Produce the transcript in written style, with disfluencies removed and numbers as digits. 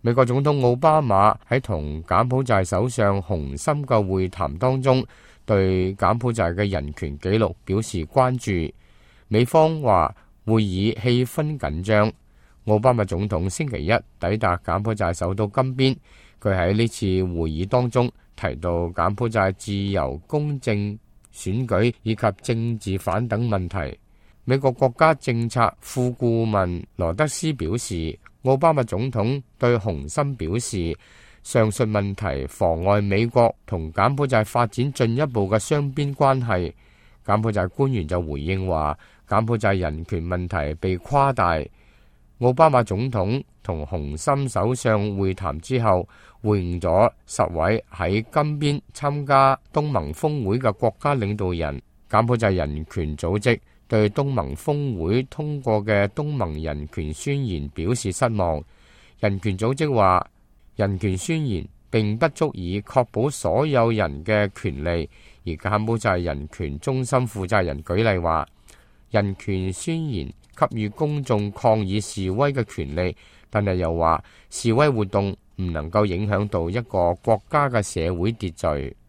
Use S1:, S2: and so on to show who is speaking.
S1: 美國總統奧巴馬喺同柬埔寨首相洪森嘅會談當中，對柬埔寨嘅人權紀錄表示關注。美方話會議氣氛緊張。奧巴馬總統星期一抵達柬埔寨首都金邊，佢喺呢次會議當中提到柬埔寨自由公正選舉以及政治犯等問題。美國國家政策副顧問羅德斯表示，奧巴馬總統對洪森表示，上述問題妨礙美國同柬埔寨發展進一步嘅雙邊關係。柬埔寨官員就回應話，柬埔寨人權問題被誇大。奧巴馬總統同洪森首相會談之後，會晤咗10位喺金邊參加東盟峰會嘅國家領導人。柬埔寨人權組織對東盟峰會通過嘅東盟人權宣言表示失望。人權組織話，人權宣言並不足以確保所有人嘅權利，而柬埔寨人權中心負責人舉例話，人權宣言給予公眾抗議示威嘅權利，但係又話示威活動唔能夠影響到一個國家嘅社會秩序。